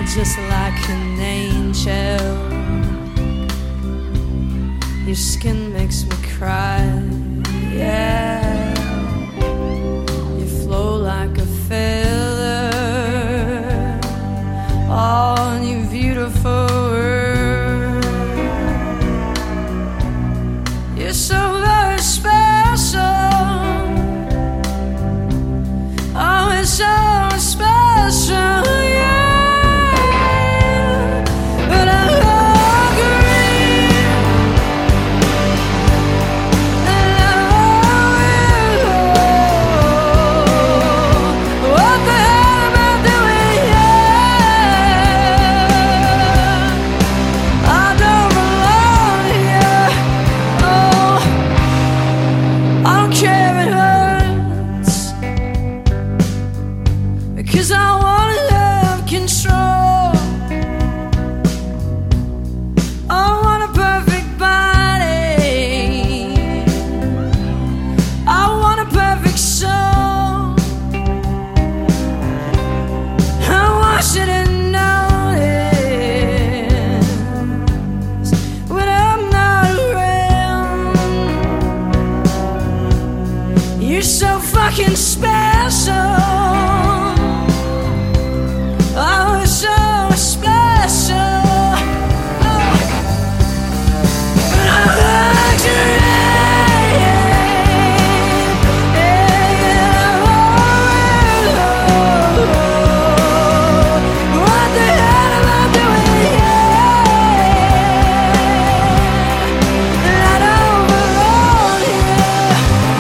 just like an angel. Your skin makes me cry, yeah. You flow like a feather on your beautiful world. You're so very special. Oh, it's so special, yeah. But I'm hungry, and what the hell am I doing here? I don't belong here. Oh, I don't care if it hurts, because I wanna have control. I want a perfect body. I want a perfect soul. I want you to notice when I'm not around. You're so fucking special. Oh, it's so special. Oh. But I'm hungry. What the hell am I doing here? I don't belong here.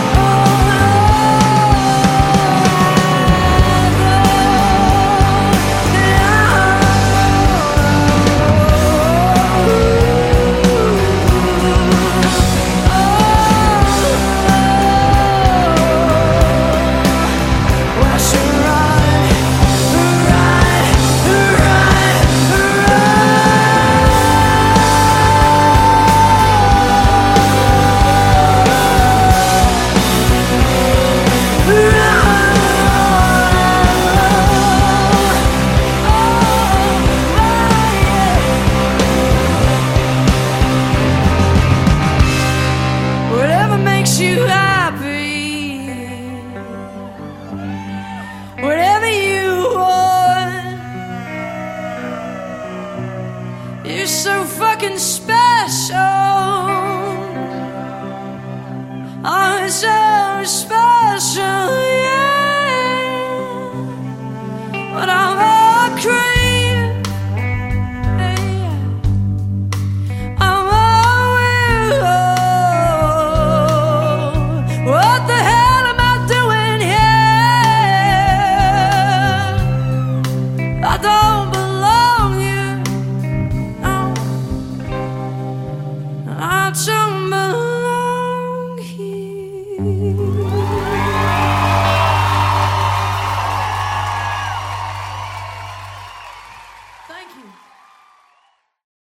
Whatever makes you happy, whatever you want, you're so fucking special.